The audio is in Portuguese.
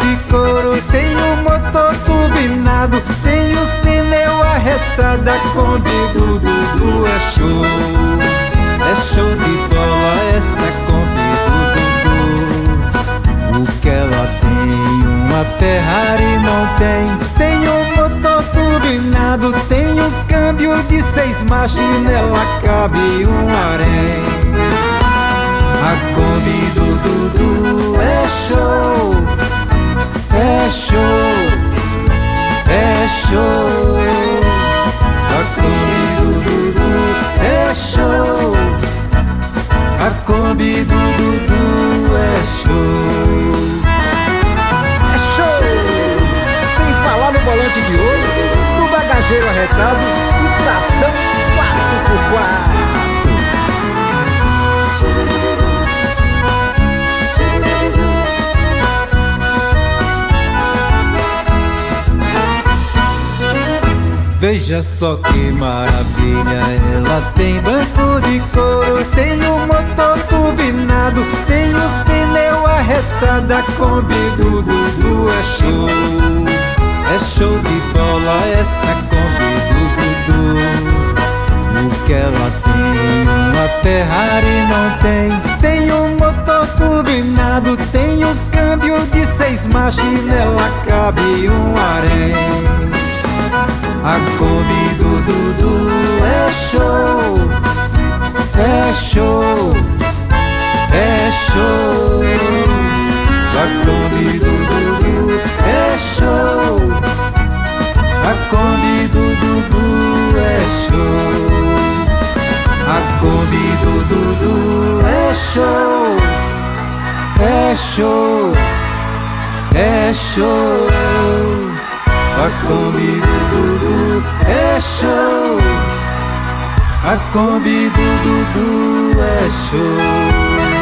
de couro, tem o motor turbinado, tem os pneus arretados. A Kombi do Dudu é show de bola essa Kombi do Dudu. O que ela tem, uma Ferrari não tem. Tem o motor turbinado, tem o câmbio de 6 marchas e nela cabe um harém. A Kombi do Dudu é show, é show, é show. A Kombi do Dudu é show, a Kombi do Dudu é show. É show! Sem falar no volante de ouro, no bagageiro arretado e tração 4x4. Veja só que maravilha, ela tem banco de couro, tem o motor turbinado, tem os pneus arretados. A Kombi do Dudu é show de bola essa Kombi do Dudu. O que ela tem, uma Ferrari não tem. Tem o motor turbinado, tem o câmbio de 6 marchas e nela cabe um harém. A Kombi do Dudu é show, é show, é show. A Kombi do Dudu é show, a Kombi do Dudu é show. A Kombi do Dudu é show, é show, é show. A Kombi do Dudu é show, a Kombi do Dudu é show.